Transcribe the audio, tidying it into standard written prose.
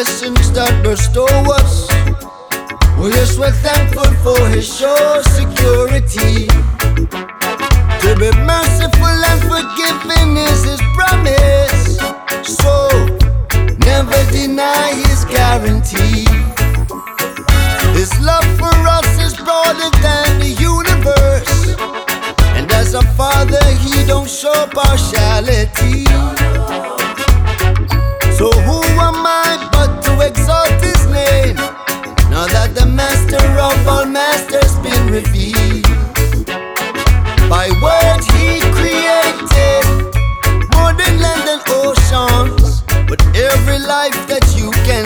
blessings that bestow us. Oh yes, we're thankful for His sure security. To be merciful and forgiving is His promise. So never deny His